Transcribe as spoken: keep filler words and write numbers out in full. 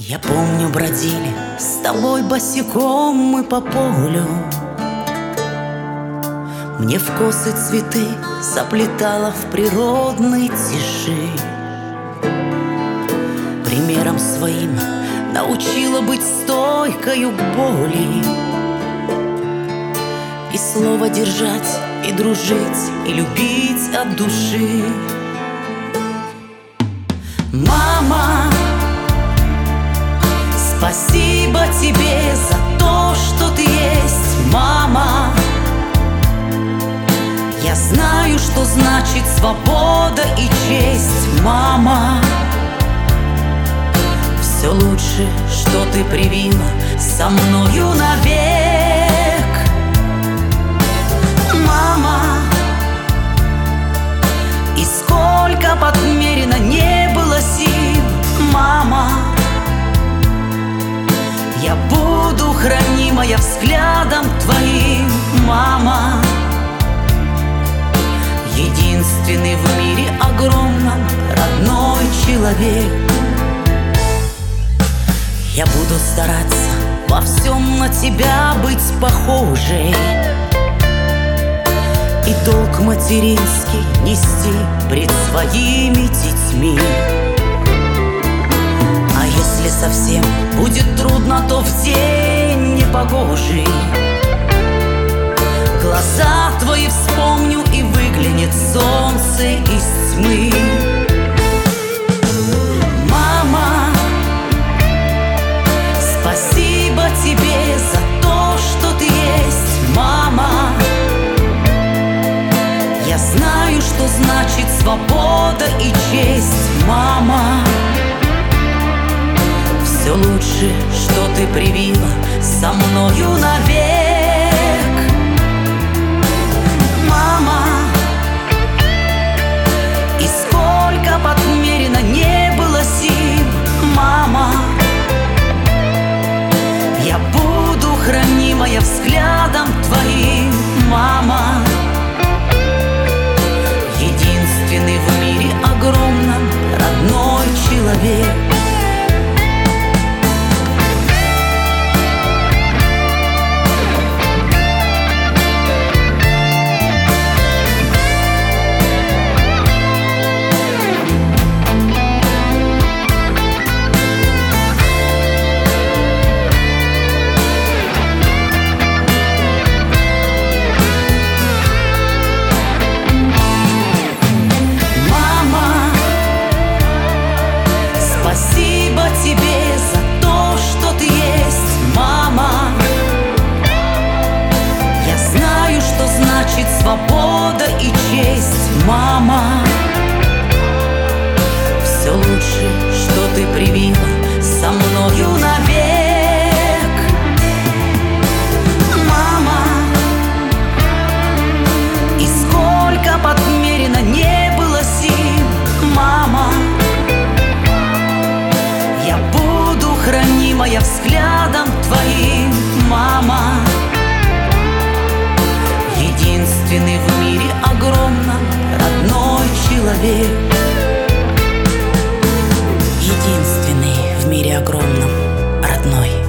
Я помню, бродили с тобой босиком мы по полю. Мне в косы цветы заплетала в природной тиши. Примером своим научила быть стойкою к боли. И слово держать, и дружить, и любить от души. Мама, спасибо тебе за то, что ты есть, мама. Я знаю, что значит свобода и честь, мама. Все лучше, что ты привила со мною навек, мама. И сколько подмерено не было сил, мама, я буду хранимая взглядом твоим, мама. Единственный в мире огромном родной человек. Я буду стараться во всем на тебя быть похожей и долг материнский нести пред своими детьми. А если совсем будет трудно, то в день непогожий глаза твои вспомню, и выглянет солнце из тьмы. Мама, спасибо тебе за то, что ты есть, мама. Я знаю, что значит свобода и честь, мама. Все лучше, что ты привила со мною навек, мама. И сколько подмерено не было сил, мама, я буду хранимая взглядом твоим, мама. Единственный в мире огромном родной человек. Спасибо тебе за то, что ты есть, мама. Я знаю, что значит свобода и честь, мама. Все лучше, что ты привила со мною навек, мама. И сколько подмерено не было сил, мама, я буду хранимая взглядом твоим, мама. Единственный в мире огромном родной человек. Единственный в мире огромном родной